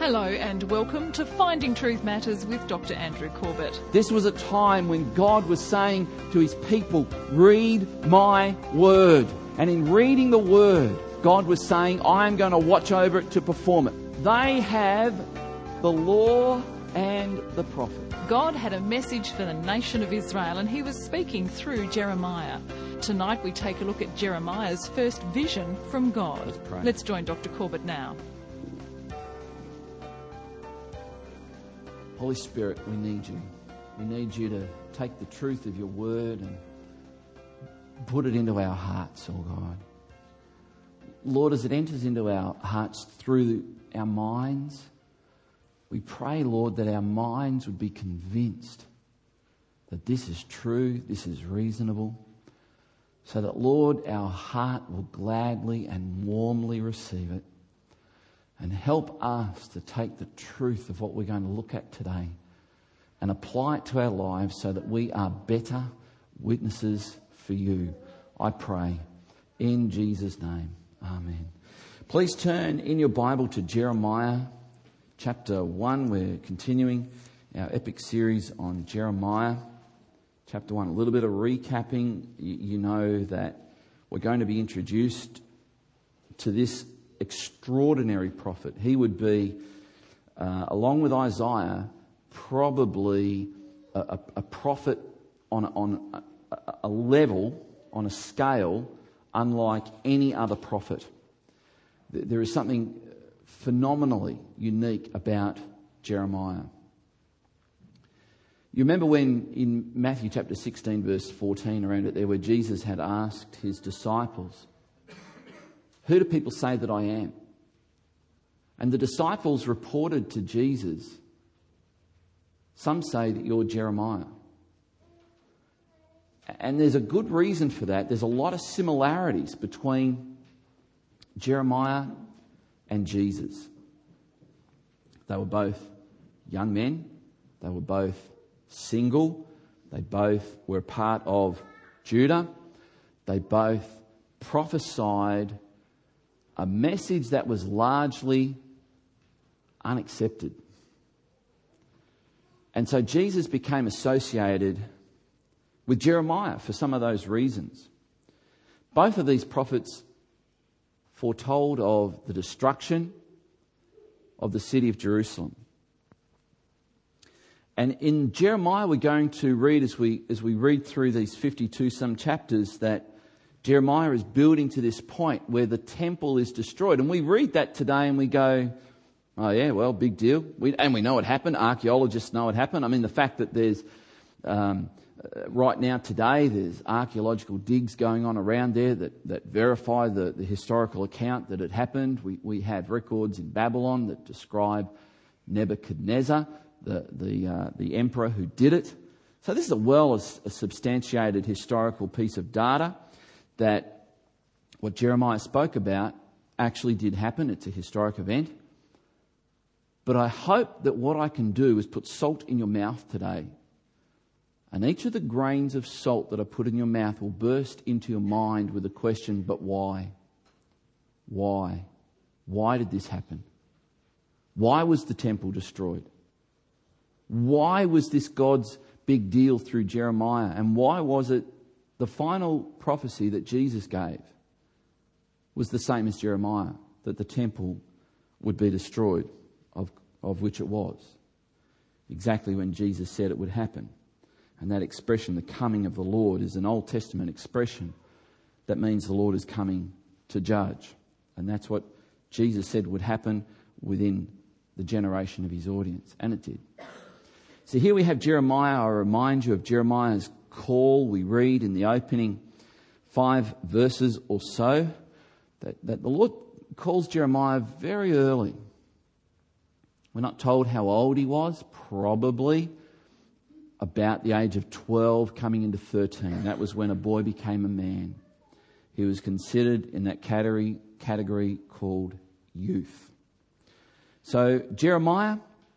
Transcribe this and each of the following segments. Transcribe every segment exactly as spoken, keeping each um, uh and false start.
Hello and welcome to Finding Truth Matters with Doctor Andrew Corbett. This was a time when God was saying to his people, read my word. And in reading the word, God was saying, I am going to watch over it to perform it. They have the law and the prophet. God had a message for the nation of Israel and he was speaking through Jeremiah. Tonight we take a look at Jeremiah's first vision from God. Let's pray. Let's join Doctor Corbett now. Holy Spirit, we need you. We need you to take the truth of your word and put it into our hearts, oh God. Lord, as it enters into our hearts through our minds, we pray, Lord, that our minds would be convinced that this is true, this is reasonable, so that, Lord, our heart will gladly and warmly receive it. And help us to take the truth of what we're going to look at today and apply it to our lives so that we are better witnesses for you. I pray in Jesus' name. Amen. Please turn in your Bible to Jeremiah chapter one. We're continuing our epic series on Jeremiah. Chapter one, a little bit of recapping. You know that we're going to be introduced to this extraordinary prophet. He would be, uh, along with Isaiah, probably a, a, a prophet on, on a, a level, on a scale, unlike any other prophet. There is something phenomenally unique about Jeremiah. You remember when in Matthew chapter sixteen, verse fourteen, around it there, where Jesus had asked his disciples, who do people say that I am? And the disciples reported to Jesus, some say that you're Jeremiah. And there's a good reason for that. There's a lot of similarities between Jeremiah and Jesus. They were both young men. They were both single. They both were part of Judah. They both prophesied a message that was largely unaccepted. And so Jesus became associated with Jeremiah for some of those reasons. Both of these prophets foretold of the destruction of the city of Jerusalem. And in Jeremiah, we're going to read, as we as we read through these fifty-two some chapters, that Jeremiah is building to this point where the temple is destroyed. And we read that today and we go, oh yeah, well, big deal. We, and we know it happened. Archaeologists know it happened. I mean, the fact that there's, um, uh, right now today, there's archaeological digs going on around there that, that verify the, the historical account that it happened. We, we have records in Babylon that describe Nebuchadnezzar, the, the, uh, the emperor who did it. So this is a well substantiated historical piece of data that what Jeremiah spoke about actually did happen. It's a historic event. But I hope that what I can do is put salt in your mouth today. And each of the grains of salt that I put in your mouth will burst into your mind with the question, but why? Why? Why did this happen? Why was the temple destroyed? Why was this God's big deal through Jeremiah? And why was it the final prophecy that Jesus gave was the same as Jeremiah, that the temple would be destroyed, of, of which it was. Exactly when Jesus said it would happen. And that expression, the coming of the Lord, is an Old Testament expression that means the Lord is coming to judge. And that's what Jesus said would happen within the generation of his audience. And it did. So here we have Jeremiah. I remind you of Jeremiah's call. We read in the opening five verses or so that, that the Lord calls Jeremiah very early. We're not told how old he was, probably about the age of twelve coming into thirteen. That was when a boy became a man. He was considered in that category, category called youth. So Jeremiah,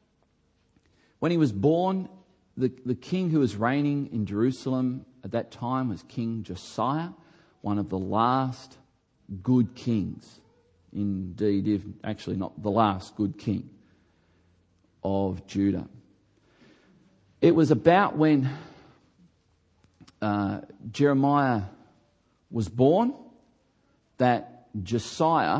when he was born, The, the king who was reigning in Jerusalem at that time was King Josiah, one of the last good kings. Indeed, if actually not the last good king. of Judah. It was about when uh, Jeremiah was born that Josiah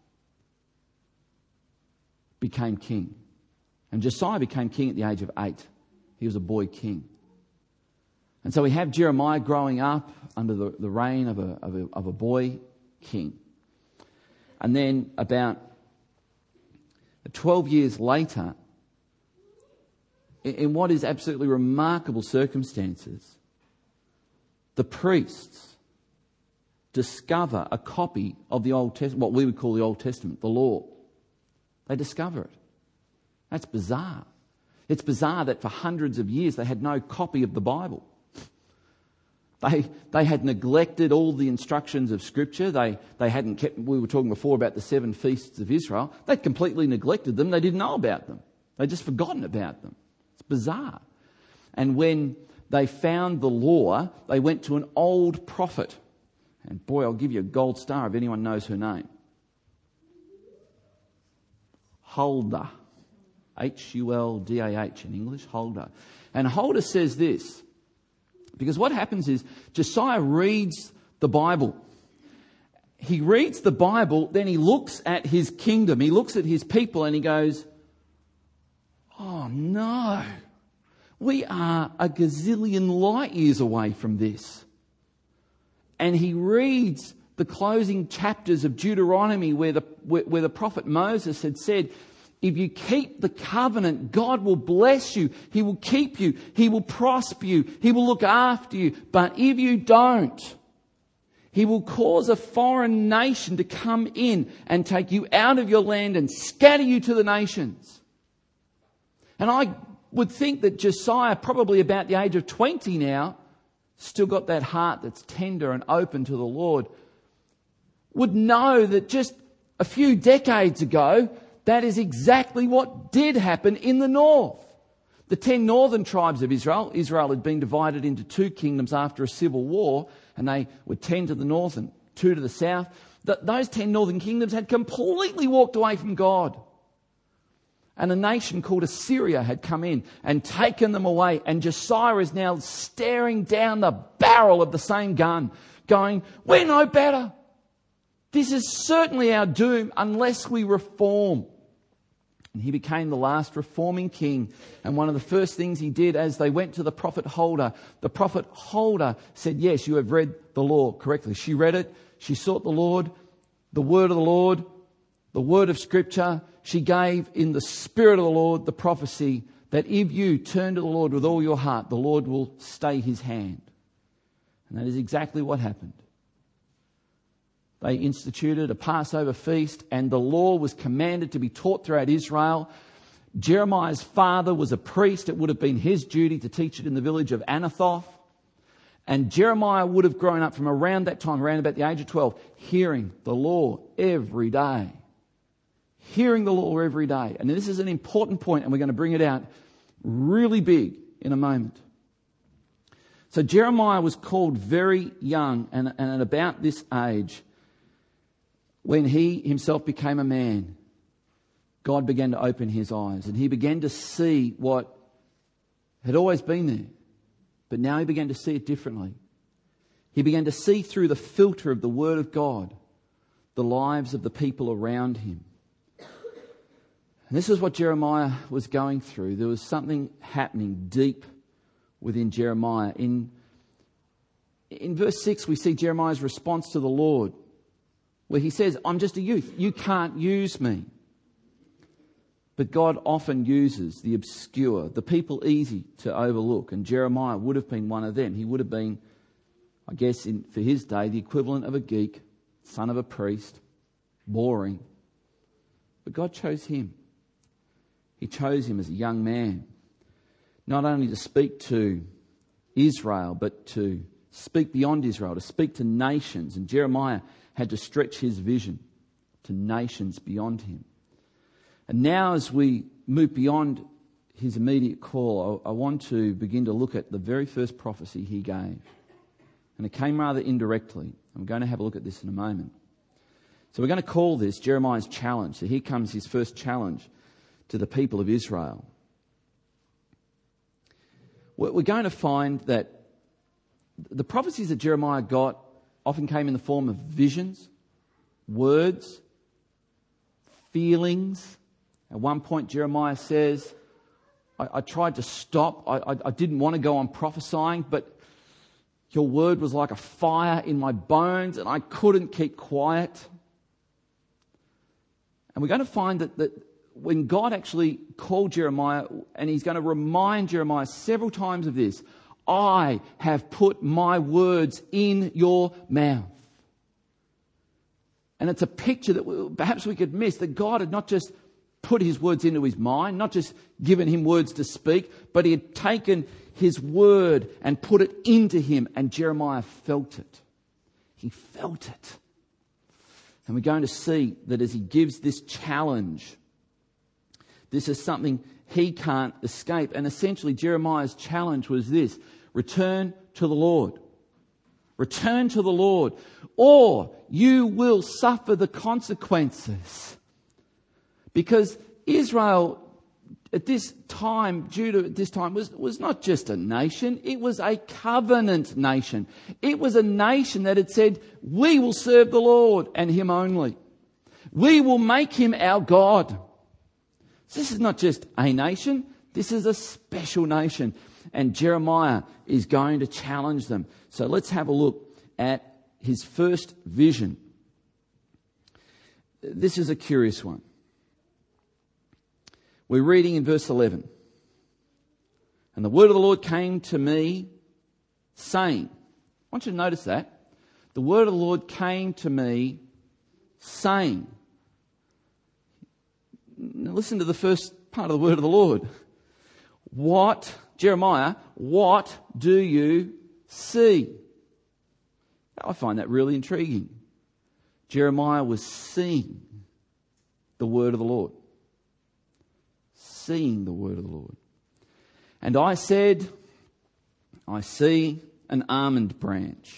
became king. And Josiah became king at the age of eight. He was a boy king. And so we have Jeremiah growing up under the, the reign of a, of, a, of a boy king. And then about twelve years later, in, in what is absolutely remarkable circumstances, the priests discover a copy of the Old Testament, what we would call the Old Testament, the law. They discover it. That's bizarre. It's bizarre that for hundreds of years they had no copy of the Bible. They they had neglected all the instructions of Scripture. They they hadn't kept. We were talking before about the seven feasts of Israel. They'd completely neglected them. They didn't know about them. They'd just forgotten about them. It's bizarre. And when they found the law, they went to an old prophet. And boy, I'll give you a gold star if anyone knows her name. Huldah. H U L D A H in English, Huldah. And Huldah says this, because what happens is Josiah reads the Bible. He reads the Bible, then he looks at his kingdom, he looks at his people and he goes, oh no, we are a gazillion light years away from this. And he reads the closing chapters of Deuteronomy where the, where, where the prophet Moses had said, if you keep the covenant, God will bless you. He will keep you. He will prosper you. He will look after you. But if you don't, He will cause a foreign nation to come in and take you out of your land and scatter you to the nations. And I would think that Josiah, probably about the age of twenty now, still got that heart that's tender and open to the Lord, would know that just a few decades ago, that is exactly what did happen in the north. The ten northern tribes of Israel, Israel had been divided into two kingdoms after a civil war, and they were ten to the north and two to the south. That those ten northern kingdoms had completely walked away from God. And a nation called Assyria had come in and taken them away. And Josiah is now staring down the barrel of the same gun, going, we're no better. This is certainly our doom unless we reform. And he became the last reforming king. And one of the first things he did as they went to the prophet Huldah, the prophet Huldah said, yes, you have read the law correctly. She read it. She sought the Lord, the word of the Lord, the word of Scripture. She gave in the Spirit of the Lord the prophecy that if you turn to the Lord with all your heart, the Lord will stay his hand. And that is exactly what happened. They instituted a Passover feast, and the law was commanded to be taught throughout Israel. Jeremiah's father was a priest. It would have been his duty to teach it in the village of Anathoth. And Jeremiah would have grown up from around that time, around about the age of twelve, hearing the law every day. Hearing the law every day. And this is an important point, and we're going to bring it out really big in a moment. So Jeremiah was called very young, and, and at about this age, when he himself became a man, God began to open his eyes, and he began to see what had always been there. But now he began to see it differently. He began to see through the filter of the Word of God the lives of the people around him. And this is what Jeremiah was going through. There was something happening deep within Jeremiah. In, in verse six, we see Jeremiah's response to the Lord, where he says, I'm just a youth. You can't use me. But God often uses the obscure, the people easy to overlook. And Jeremiah would have been one of them. He would have been, I guess, in, for his day, the equivalent of a geek, son of a priest, boring. But God chose him. He chose him as a young man, not only to speak to Israel, but to speak beyond Israel, to speak to nations. And Jeremiah had to stretch his vision to nations beyond him. And now as we move beyond his immediate call, I, I want to begin to look at the very first prophecy he gave. And it came rather indirectly. I'm going to have a look at this in a moment. So we're going to call this Jeremiah's challenge. So here comes his first challenge to the people of Israel. We're going to find that the prophecies that Jeremiah got often came in the form of visions, words, feelings. At one point, Jeremiah says, I, I tried to stop. I, I, I didn't want to go on prophesying, but your word was like a fire in my bones and I couldn't keep quiet. And we're going to find that, that when God actually called Jeremiah, and he's going to remind Jeremiah several times of this, I have put my words in your mouth. And it's a picture that perhaps we could miss, that God had not just put his words into his mind, not just given him words to speak, but he had taken his word and put it into him, and Jeremiah felt it. He felt it. And we're going to see that as he gives this challenge, this is something he can't escape. And essentially Jeremiah's challenge was this: return to the Lord. Return to the Lord, or you will suffer the consequences. Because Israel at this time, Judah at this time, was, was not just a nation, it was a covenant nation. It was a nation that had said, we will serve the Lord and him only. We will make him our God. So this is not just a nation, this is a special nation. And Jeremiah is going to challenge them. So let's have a look at his first vision. This is a curious one. We're reading in verse eleven. And the word of the Lord came to me, saying, I want you to notice that. The word of the Lord came to me, saying. Now listen to the first part of the word of the Lord. What, Jeremiah, what do you see? I find that really intriguing. Jeremiah was seeing the word of the Lord. Seeing the word of the Lord. And I said, I see an almond branch.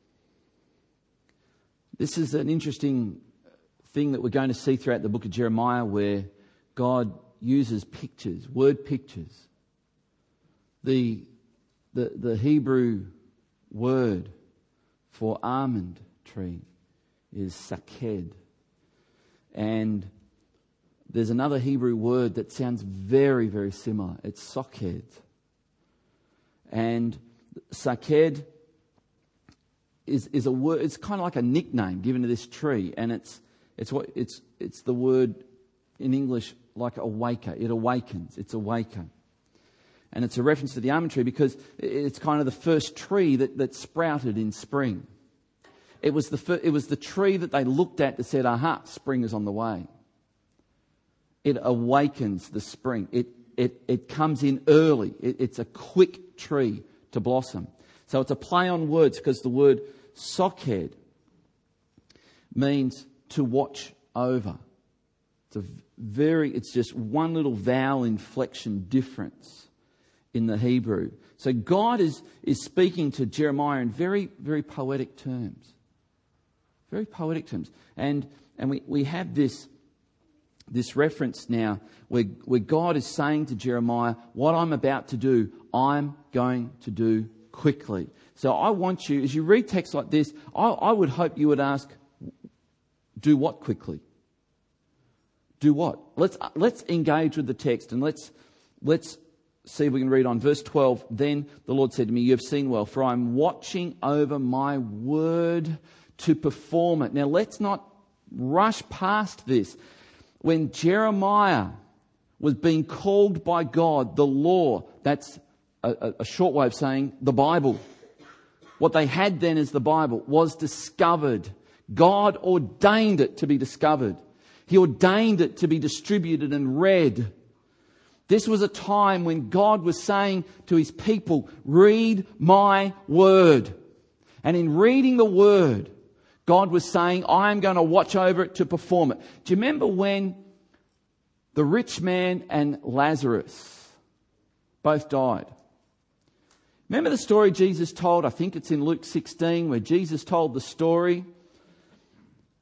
This is an interesting thing that we're going to see throughout the book of Jeremiah, where God uses pictures, word pictures. The, the, the Hebrew word for almond tree is saked. And there's another Hebrew word that sounds very, very similar. It's soked. And saked is, is a word, it's kind of like a nickname given to this tree. And it's it's what it's it's the word in English like awaker. It awakens. It's awaken. And it's a reference to the almond tree because it's kind of the first tree that, that sprouted in spring. It was the fir- it was the tree that they looked at that said, aha, spring is on the way. It awakens the spring. It it it comes in early. It, it's a quick tree to blossom. So it's a play on words because the word soked means to watch over. It's a very, it's just one little vowel inflection difference in the Hebrew. So God is, is speaking to Jeremiah in very, very poetic terms. Very poetic terms. And and we, we have this, this reference now where, where God is saying to Jeremiah, what I'm about to do, I'm going to do quickly. So I want you, as you read texts like this, I, I would hope you would ask, do what quickly? Do what? Let's let's engage with the text and let's let's see if we can read on. Verse twelve, then the Lord said to me, you have seen well, for I am watching over my word to perform it. Now let's not rush past this. When Jeremiah was being called by God, the law, that's a, a short way of saying the Bible. What they had then as the Bible was discovered. God ordained it to be discovered. He ordained it to be distributed and read. This was a time when God was saying to his people, read my word. And in reading the word, God was saying, I am going to watch over it to perform it. Do you remember when the rich man and Lazarus both died? Remember the story Jesus told? I think it's in Luke sixteen, where Jesus told the story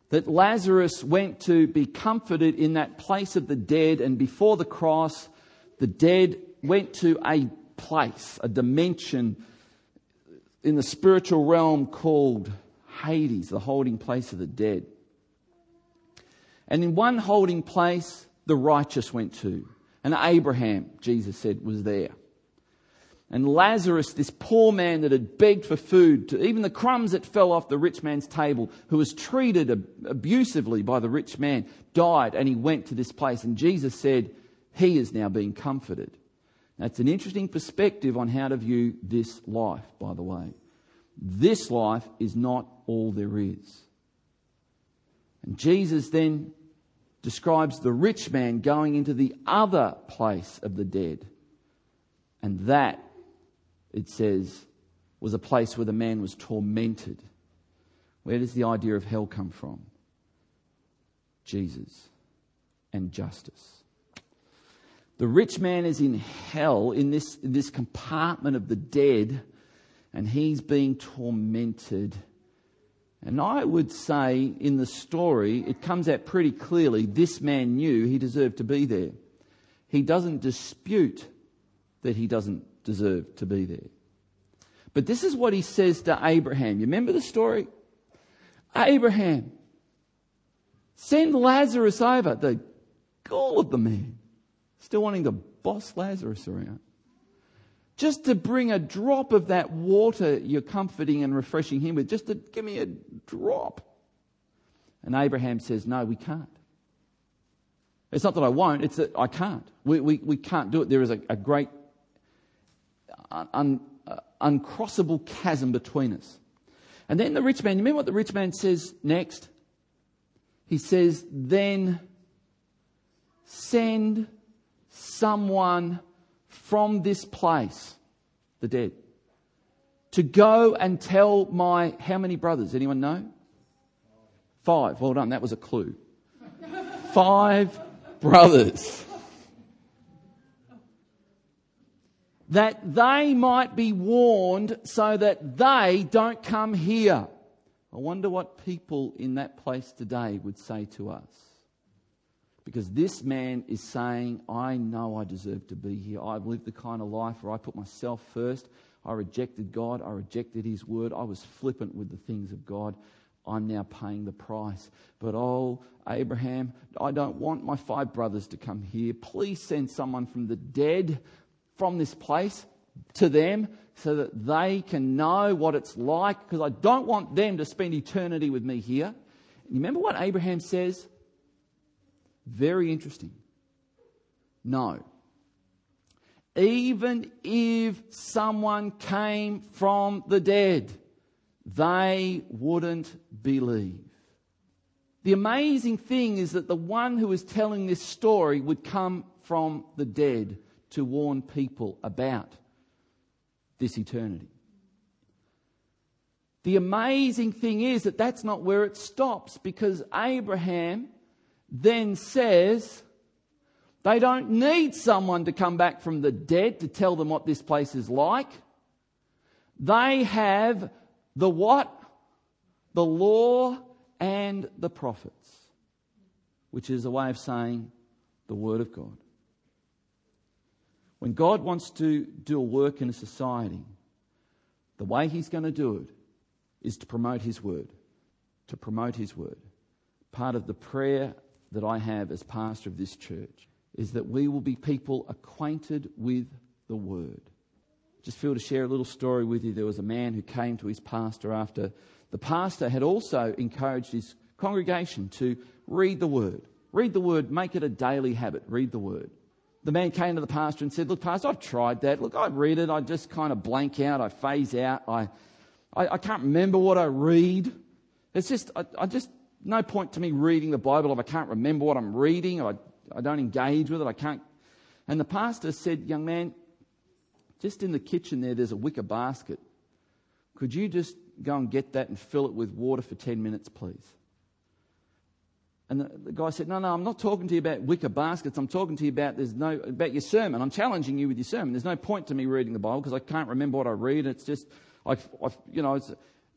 that Lazarus went to be comforted in that place of the dead, and before the cross, the dead went to a place, a dimension in the spiritual realm called Hades, the holding place of the dead. And in one holding place, the righteous went to. And Abraham, Jesus said, was there. And Lazarus, this poor man that had begged for food, to even the crumbs that fell off the rich man's table, who was treated ab- abusively by the rich man, died, and he went to this place. And Jesus said, he is now being comforted. That's an interesting perspective on how to view this life, by the way. This life is not all there is. And Jesus then describes the rich man going into the other place of the dead. And that, it says, was a place where the man was tormented. Where does the idea of hell come from? Jesus and justice. The rich man is in hell, in this, in this compartment of the dead, and he's being tormented. And I would say in the story, it comes out pretty clearly, this man knew he deserved to be there. He doesn't dispute that he doesn't deserve to be there. But this is what he says to Abraham. You remember the story? Abraham, send Lazarus over. The gall of the man. Still wanting to boss Lazarus around. Just to bring a drop of that water you're comforting and refreshing him with. Just to give me a drop. And Abraham says, no, we can't. It's not that I won't, it's that I can't. We we, we can't do it. There is a, a great un, uh, uncrossable chasm between us. And then the rich man, you remember what the rich man says next? He says, then send someone from this place, the dead, to go and tell my, how many brothers? Anyone know? Five. Well done, that was a clue. Five brothers. That they might be warned so that they don't come here. I wonder what people in that place today would say to us. Because this man is saying, I know I deserve to be here. I've lived the kind of life where I put myself first. I rejected God. I rejected His word. I was flippant with the things of God. I'm now paying the price. But oh, Abraham, I don't want my five brothers to come here. Please send someone from the dead from this place to them so that they can know what it's like, because I don't want them to spend eternity with me here. You remember what Abraham says? Very interesting. No. Even if someone came from the dead, they wouldn't believe. The amazing thing is that the one who is telling this story would come from the dead to warn people about this eternity. The amazing thing is that that's not where it stops, because Abraham then says they don't need someone to come back from the dead to tell them what this place is like. They have the what? The law and the prophets, which is a way of saying the Word of God. When God wants to do a work in a society, the way He's going to do it is to promote His Word. To promote His Word. Part of the prayer that I have as pastor of this church is that we will be people acquainted with the Word. Just feel to share a little story with you. There was a man who came to his pastor after the pastor had also encouraged his congregation to read the Word. Read the Word, make it a daily habit, read the Word. The man came to the pastor and said, look, pastor, I've tried that. Look, I read it, I just kind of blank out, I phase out, I I, I can't remember what I read. It's just, I, I just, no point to me reading the Bible if I can't remember what I'm reading, or I, I don't engage with it, I can't. And the pastor said, young man, just in the kitchen there, there's a wicker basket. Could you just go and get that and fill it with water for ten minutes, please? And the, the guy said, no, no, I'm not talking to you about wicker baskets. I'm talking to you about there's no about your sermon. I'm challenging you with your sermon. There's no point to me reading the Bible because I can't remember what I read. It's just, I, I you know, it's,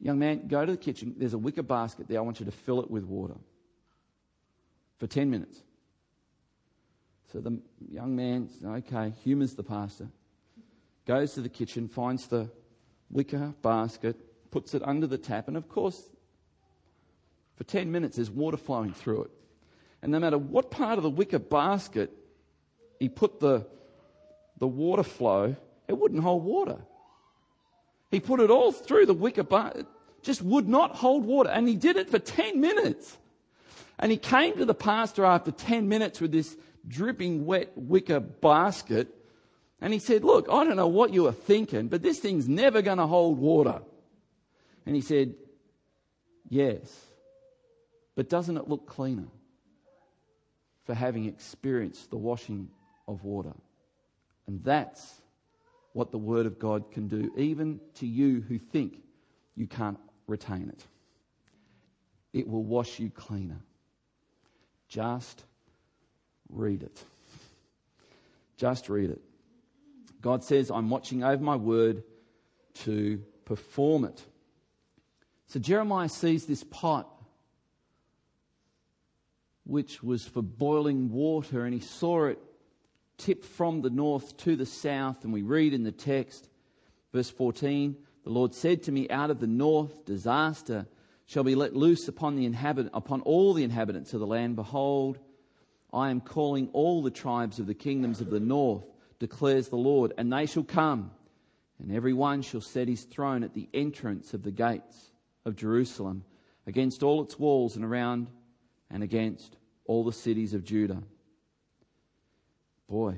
young man, go to the kitchen. There's a wicker basket there. I want you to fill it with water for ten minutes. So the young man, okay, humours the pastor, goes to the kitchen, finds the wicker basket, puts it under the tap, and of course, for ten minutes there's water flowing through it. And no matter what part of the wicker basket he put the, the water flow, it wouldn't hold water. He put it all through the wicker basket, it just would not hold water. And he did it for ten minutes. And he came to the pastor after ten minutes with this dripping wet wicker basket. And he said, look, I don't know what you were thinking, but this thing's never going to hold water. And he said, yes, but doesn't it look cleaner for having experienced the washing of water? And that's what the Word of God can do, even to you who think you can't retain it. It will wash you cleaner. Just read it. Just read it. God says, I'm watching over my word to perform it. So Jeremiah sees this pot, which was for boiling water, and he saw it tip from the north to the south. And we read in the text, verse fourteen, the Lord said to me, out of the north disaster shall be let loose upon the inhabit upon all the inhabitants of the land. Behold, I am calling all the tribes of the kingdoms of the north, declares the Lord, and they shall come, and every one shall set his throne at the entrance of the gates of Jerusalem, against all its walls and around and against all the cities of Judah. Boy.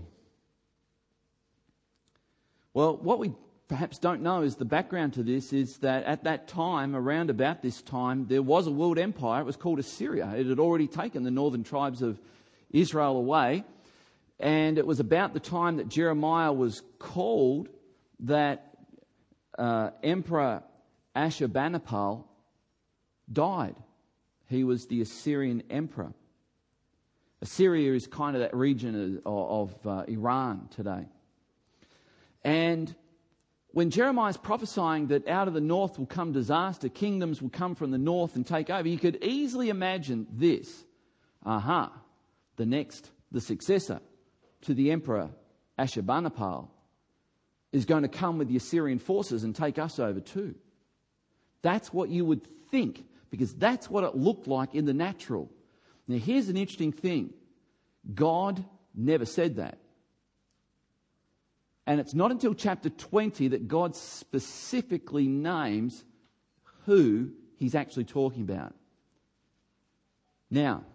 Well, what we perhaps don't know is the background to this is that at that time, around about this time, there was a world empire. It was called Assyria. It had already taken the northern tribes of Israel away. And it was about the time that Jeremiah was called that uh, Emperor Ashurbanipal died. He was the Assyrian emperor. Assyria is kind of that region of, of uh, Iran today. And when Jeremiah is prophesying that out of the north will come disaster, kingdoms will come from the north and take over, you could easily imagine this. Aha, the next, the successor to the emperor Ashurbanipal is going to come with the Assyrian forces and take us over too. That's what you would think, because that's what it looked like in the natural. Now here's an interesting thing. God never said that. And it's not until chapter twenty that God specifically names who he's actually talking about. Now,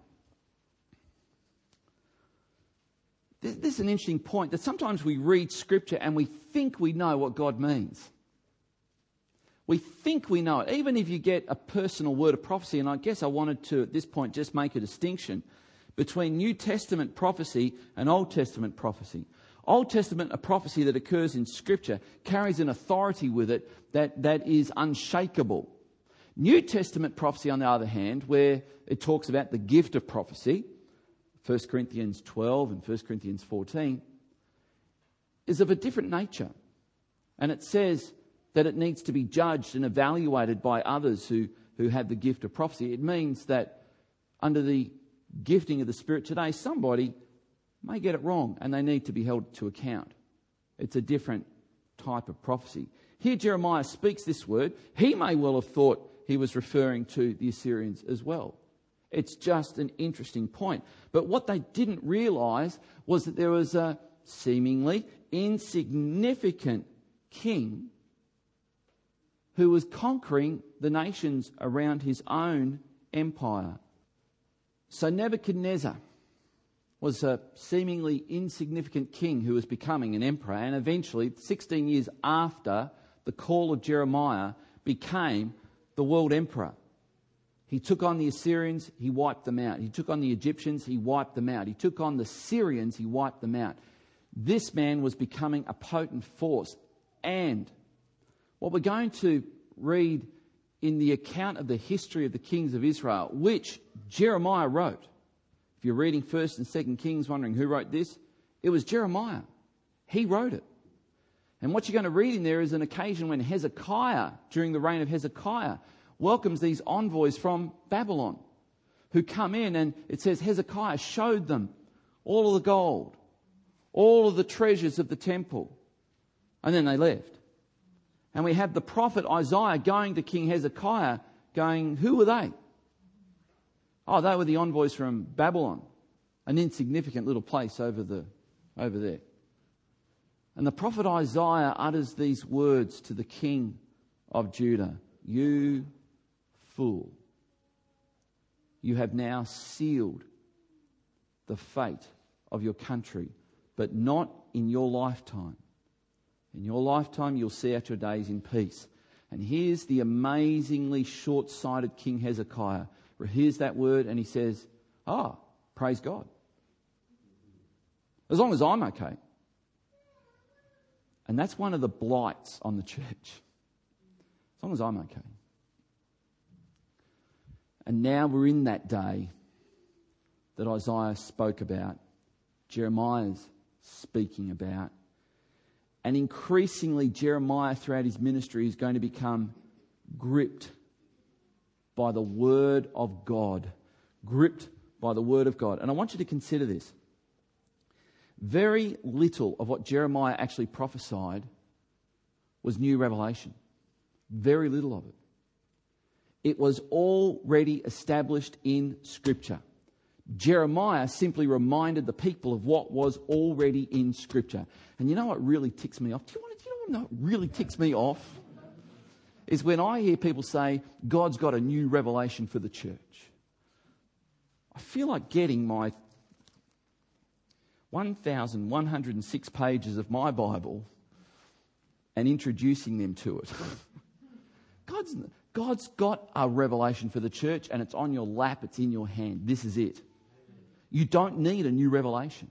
this, this is an interesting point, that sometimes we read Scripture and we think we know what God means. We think we know it. Even if you get a personal word of prophecy, and I guess I wanted to, at this point, just make a distinction between New Testament prophecy and Old Testament prophecy. Old Testament, a prophecy that occurs in Scripture, carries an authority with it that, that is unshakable. New Testament prophecy, on the other hand, where it talks about the gift of prophecy, First Corinthians twelve and First Corinthians fourteen, is of a different nature. And it says that it needs to be judged and evaluated by others who, who have the gift of prophecy. It means that under the gifting of the Spirit today, somebody may get it wrong and they need to be held to account. It's a different type of prophecy. Here Jeremiah speaks this word. He may well have thought he was referring to the Assyrians as well. It's just an interesting point. But what they didn't realise was that there was a seemingly insignificant king who was conquering the nations around his own empire. So Nebuchadnezzar was a seemingly insignificant king who was becoming an emperor, and eventually, sixteen years after the call of Jeremiah, became the world emperor. He took on the Assyrians, he wiped them out. He took on the Egyptians, he wiped them out. He took on the Syrians, he wiped them out. This man was becoming a potent force. And what we're going to read in the account of the history of the kings of Israel, which Jeremiah wrote. If you're reading First and Second Kings, wondering who wrote this, it was Jeremiah. He wrote it. And what you're going to read in there is an occasion when Hezekiah, during the reign of Hezekiah, welcomes these envoys from Babylon who come in, and it says Hezekiah showed them all of the gold, all of the treasures of the temple. And then they left. And we have the prophet Isaiah going to King Hezekiah going, who were they? Oh, they were the envoys from Babylon, an insignificant little place over the over there. And the prophet Isaiah utters these words to the king of Judah. You fool. You have now sealed the fate of your country, but not in your lifetime. In your lifetime, you'll see out your days in peace. And here's the amazingly short-sighted King Hezekiah. He hears that word and he says, ah, praise God. As long as I'm okay. And that's one of the blights on the church. As long as I'm okay. And now we're in that day that Isaiah spoke about, Jeremiah's speaking about. And increasingly, Jeremiah throughout his ministry is going to become gripped by the word of God. Gripped by the word of God. And I want you to consider this. Very little of what Jeremiah actually prophesied was new revelation. Very little of it. It was already established in Scripture. Jeremiah simply reminded the people of what was already in Scripture. And you know what really ticks me off? Do you, want to, do you know what really ticks me off? Is when I hear people say, God's got a new revelation for the church. I feel like getting my one thousand one hundred six pages of my Bible and introducing them to it. God's, God's got a revelation for the church, and it's on your lap, it's in your hand. This is it. You don't need a new revelation.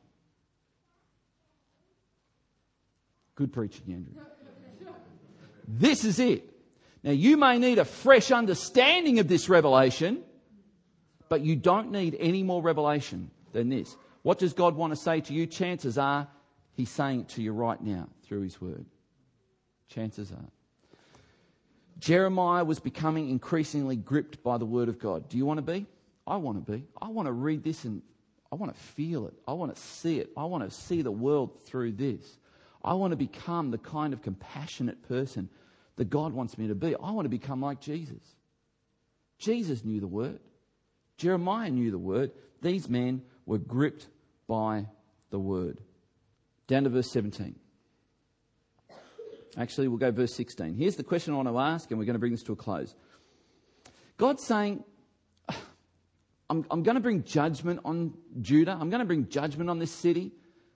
Good preaching, Andrew. This is it. Now, you may need a fresh understanding of this revelation, but you don't need any more revelation than this. What does God want to say to you? Chances are He's saying it to you right now through His word. Chances are. Jeremiah was becoming increasingly gripped by the word of God. Do you want to be? I want to be. I want to read this and I want to feel it. I want to see it. I want to see the world through this. I want to become the kind of compassionate person that God wants me to be. I want to become like Jesus. Jesus knew the word. Jeremiah knew the word. These men were gripped by the word. Down to verse seventeen. Actually, we'll go verse sixteen. Here's the question I want to ask, and we're going to bring this to a close. God's saying, I'm, I'm going to bring judgment on Judah. I'm going to bring judgment on this city.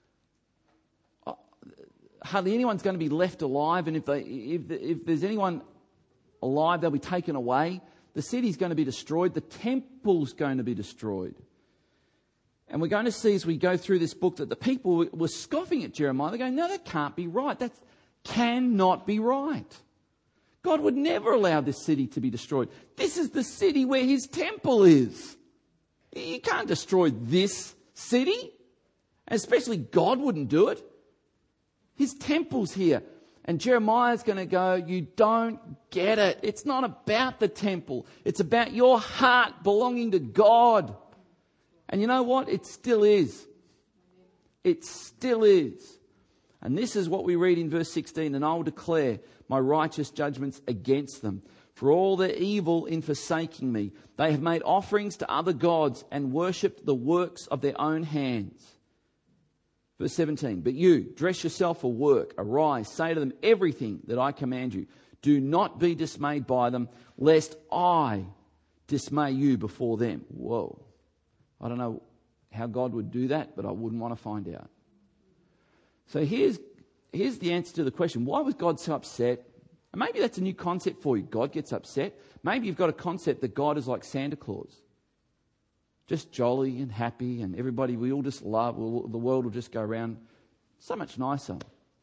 Hardly anyone's going to be left alive, and if, they, if, if there's anyone alive, they'll be taken away. The city's going to be destroyed. The temple's going to be destroyed. And we're going to see as we go through this book that the people were scoffing at Jeremiah. They're going, no, that can't be right. That cannot be right. God would never allow this city to be destroyed. This is the city where His temple is. You can't destroy this city. Especially God wouldn't do it. His temple's here. And Jeremiah's going to go, you don't get it. It's not about the temple. It's about your heart belonging to God. And you know what? It still is. It still is. And this is what we read in verse sixteen. And I will declare my righteous judgments against them. For all their evil in forsaking me. They have made offerings to other gods and worshipped the works of their own hands. Verse seventeen. But you, dress yourself for work. Arise, say to them everything that I command you. Do not be dismayed by them, lest I dismay you before them. Whoa. I don't know how God would do that, but I wouldn't want to find out. So here's, here's the answer to the question. Why was God so upset? And maybe that's a new concept for you. God gets upset. Maybe you've got a concept that God is like Santa Claus. Just jolly and happy, and everybody, we all just love, we'll, the world will just go around so much nicer.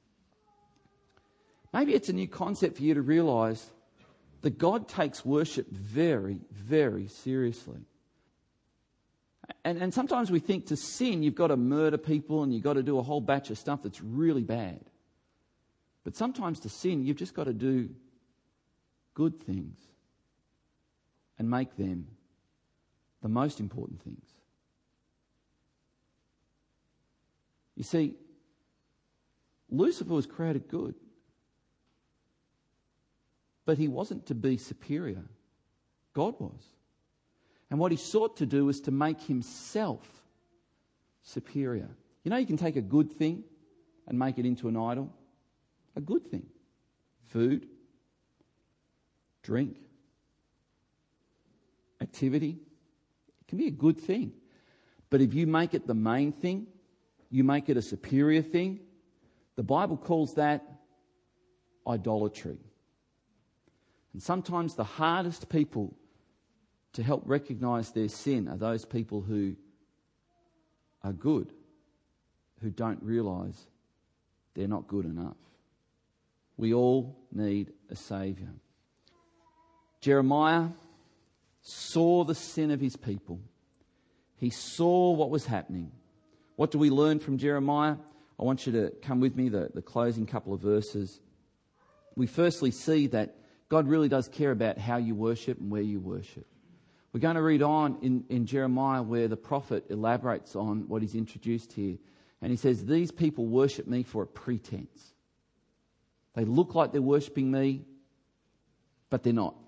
Maybe it's a new concept for you to realise that God takes worship very, very seriously. And, and sometimes we think to sin, you've got to murder people and you've got to do a whole batch of stuff that's really bad. But sometimes to sin, you've just got to do good things and make them the most important things. You see, Lucifer was created good, but he wasn't to be superior. God was. And what he sought to do was to make himself superior. You know, you can take a good thing and make it into an idol. A good thing. Food, drink, activity. It can be a good thing. But if you make it the main thing, you make it a superior thing, the Bible calls that idolatry. And sometimes the hardest people to help recognise their sin are those people who are good, who don't realise they're not good enough. We all need a saviour. Jeremiah saw the sin of his people. He saw what was happening. What do we learn from Jeremiah? I want you to come with me, the, the closing couple of verses. We firstly see that God really does care about how you worship and where you worship. We're going to read on in, in Jeremiah where the prophet elaborates on what he's introduced here. And he says, these people worship me for a pretense. They look like they're worshipping me, but they're not.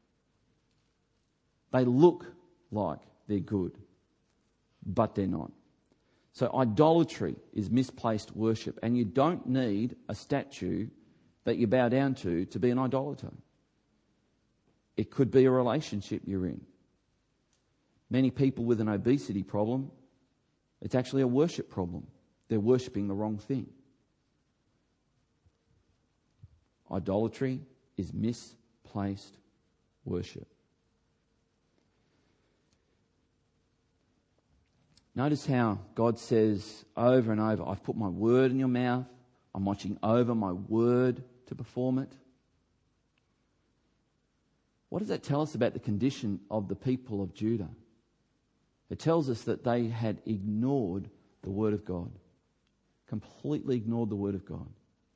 They look like they're good, but they're not. So idolatry is misplaced worship, and you don't need a statue that you bow down to to be an idolater. It could be a relationship you're in. Many people with an obesity problem, it's actually a worship problem. They're worshipping the wrong thing. Idolatry is misplaced worship. Notice how God says over and over, I've put my word in your mouth. I'm watching over my word to perform it. What does that tell us about the condition of the people of Judah? It tells us that they had ignored the word of God. Completely ignored the word of God.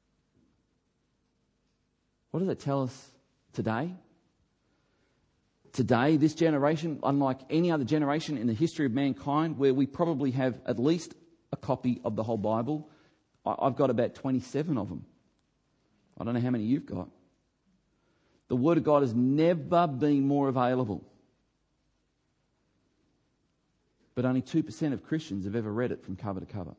What does that tell us today? Today, this generation, unlike any other generation in the history of mankind, where we probably have at least a copy of the whole Bible. I've got about twenty-seven of them. I don't know how many you've got. The Word of God has never been more available. But only two percent of Christians have ever read it from cover to cover.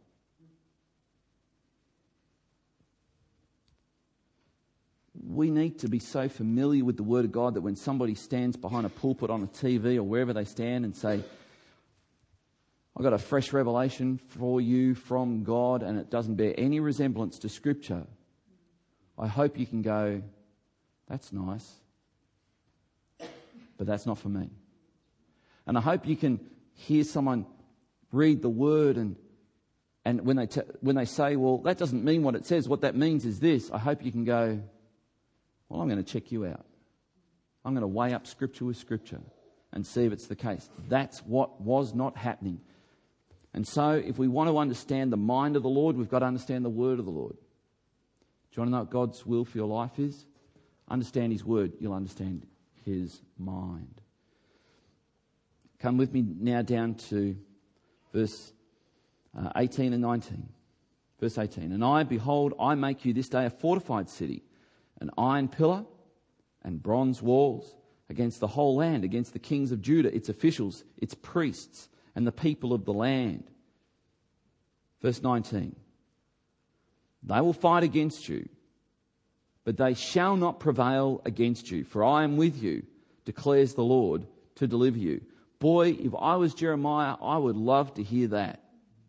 We need to be so familiar with the Word of God that when somebody stands behind a pulpit on a T V or wherever they stand and say, I've got a fresh revelation for you from God and it doesn't bear any resemblance to Scripture, I hope you can go, that's nice, but that's not for me. And I hope you can hear someone read the Word and and when they t- when they say, well, that doesn't mean what it says, what that means is this, I hope you can go, well, I'm going to check you out. I'm going to weigh up Scripture with Scripture and see if it's the case. That's what was not happening. And so if we want to understand the mind of the Lord, we've got to understand the Word of the Lord. Do you want to know what God's will for your life is? Understand His Word, you'll understand His mind. Come with me now down to verse uh, eighteen and nineteen. Verse eighteen. And I, behold, I make you this day a fortified city, an iron pillar and bronze walls against the whole land, against the kings of Judah, its officials, its priests, and the people of the land. Verse nineteen. They will fight against you, but they shall not prevail against you, for I am with you, declares the Lord, to deliver you. Boy, if I was Jeremiah, I would love to hear that.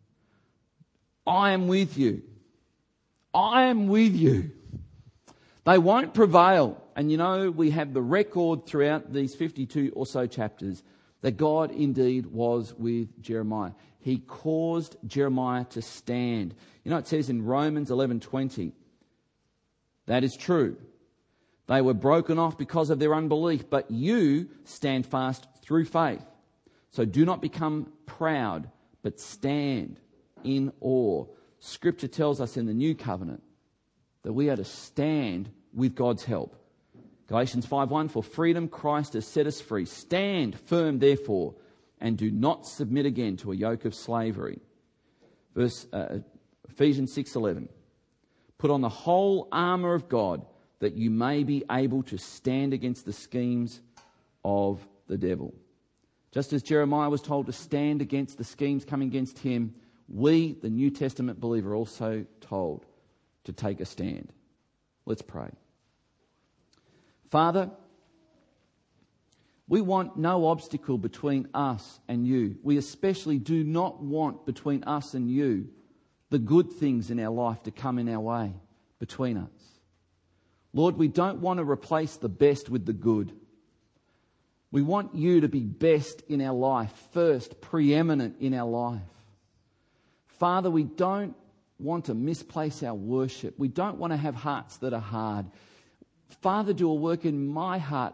I am with you. I am with you. They won't prevail. And you know, we have the record throughout these fifty-two or so chapters that God indeed was with Jeremiah. He caused Jeremiah to stand. You know, it says in Romans eleven twenty, that is true. They were broken off because of their unbelief, but you stand fast through faith. So do not become proud, but stand in awe. Scripture tells us in the New Covenant that we are to stand with God's help. Galatians five one, for freedom Christ has set us free. Stand firm, therefore, and do not submit again to a yoke of slavery. Verse uh, Ephesians six eleven, put on the whole armour of God, that you may be able to stand against the schemes of the devil. Just as Jeremiah was told to stand against the schemes coming against him, we, the New Testament believer, are also told to take a stand. Let's pray. Father, we want no obstacle between us and you. We especially do not want between us and you the good things in our life to come in our way between us. Lord, we don't want to replace the best with the good. We want you to be best in our life, first, preeminent in our life. Father, we don't want to misplace our worship. We don't want to have hearts that are hard. Father, do a work in my heart